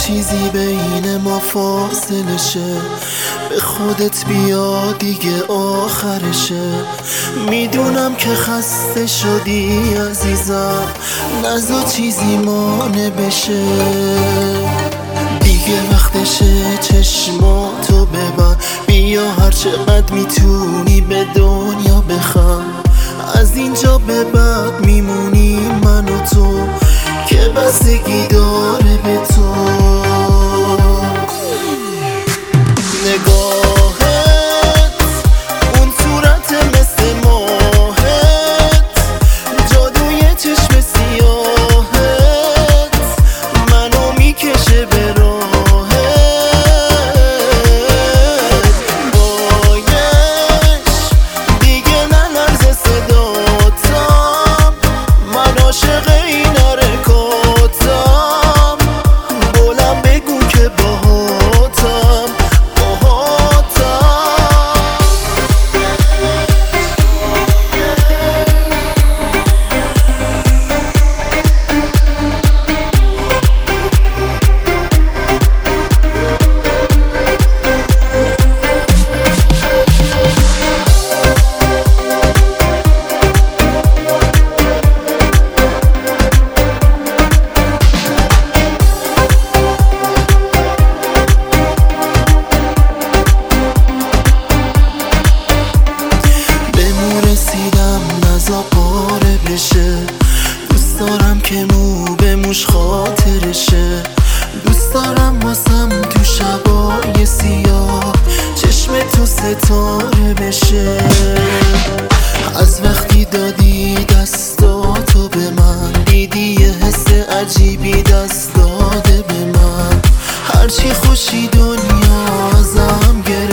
چیزی بین ما فاصله شه، به خودت بیا دیگه آخرشه. میدونم که خسته شدی عزیزم، نذار چیزی مانع بشه. دیگه وقتشه چشماتو ببند، بیا هر چقدر میتونی به دنیا بخند. از اینجا به بعد میمونی من و تو که بستگی داره به تو. نگاهت اون صورت مثل ماهت، جادوی چشم سیاهت منو میکشه به راهت. بایش دیگه نلرزه صداتم، من عاشق این حرکاتم. بلند بگو که باهاتم. پاره بشه، دوست دارم که مو به موش خاطرشه. دوست دارم واسم تو شبای سیاه چشم تو ستاره بشه. از وقتی دادی دستاتو به من، دیدی یه حس عجیبی دست داده به من. هرچی خوشی دنیا ازم گرفت،